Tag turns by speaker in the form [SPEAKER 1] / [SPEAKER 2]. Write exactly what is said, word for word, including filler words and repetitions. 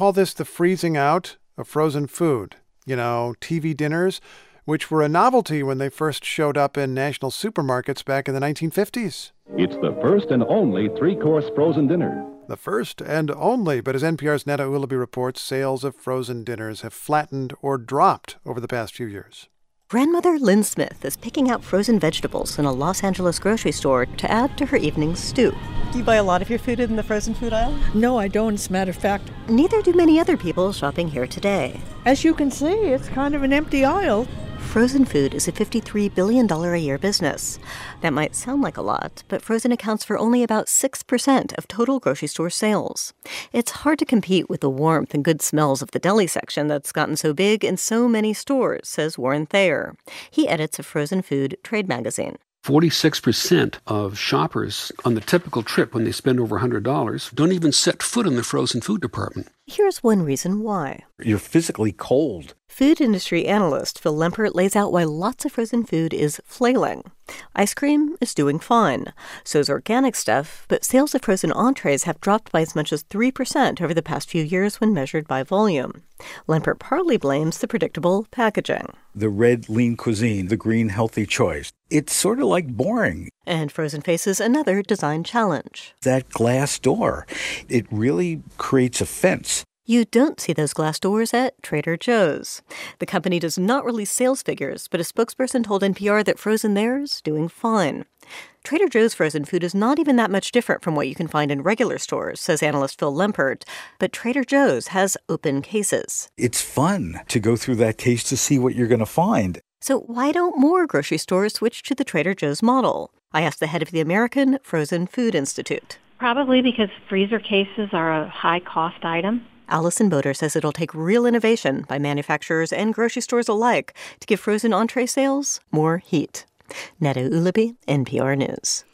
[SPEAKER 1] call this the freezing out of frozen food. You know, T V dinners, which were a novelty when they first showed up in national supermarkets back in the nineteen fifties.
[SPEAKER 2] It's the first and only three-course frozen dinner.
[SPEAKER 1] The first and only, but as N P R's Netta Ulaby reports, sales of frozen dinners have flattened or dropped over the past few years.
[SPEAKER 3] Grandmother Lynn Smith is picking out frozen vegetables in a Los Angeles grocery store to add to her evening stew. Do you buy a lot of your food in the frozen food aisle?
[SPEAKER 4] No, I don't, as a matter of fact.
[SPEAKER 3] Neither do many other people shopping here today.
[SPEAKER 4] As you can see, it's kind of an empty aisle.
[SPEAKER 3] Frozen food is a fifty-three billion dollars a year business. That might sound like a lot, but frozen accounts for only about six percent of total grocery store sales. It's hard to compete with the warmth and good smells of the deli section that's gotten so big in so many stores, says Warren Thayer. He edits a frozen food trade magazine.
[SPEAKER 5] forty-six percent of shoppers on the typical trip when they spend over one hundred dollars don't even set foot in the frozen food department.
[SPEAKER 3] Here's one reason why.
[SPEAKER 6] You're physically cold.
[SPEAKER 3] Food industry analyst Phil Lempert lays out why lots of frozen food is flailing. Ice cream is doing fine. So's organic stuff, but sales of frozen entrees have dropped by as much as three percent over the past few years when measured by volume. Lempert partly blames the predictable packaging.
[SPEAKER 6] The red lean cuisine, the green healthy choice. It's sort of like boring.
[SPEAKER 3] And frozen faces another design challenge.
[SPEAKER 6] That glass door, it really creates a fence.
[SPEAKER 3] You don't see those glass doors at Trader Joe's. The company does not release sales figures, but a spokesperson told N P R that frozen there's doing fine. Trader Joe's frozen food is not even that much different from what you can find in regular stores, says analyst Phil Lempert. But Trader Joe's has open cases.
[SPEAKER 6] It's fun to go through that case to see what you're going to find.
[SPEAKER 3] So why don't more grocery stores switch to the Trader Joe's model? I asked the head of the American Frozen Food Institute.
[SPEAKER 7] Probably because freezer cases are a high-cost item.
[SPEAKER 3] Allison Boder says it'll take real innovation by manufacturers and grocery stores alike to give frozen entree sales more heat. Netta Ulaby, N P R News.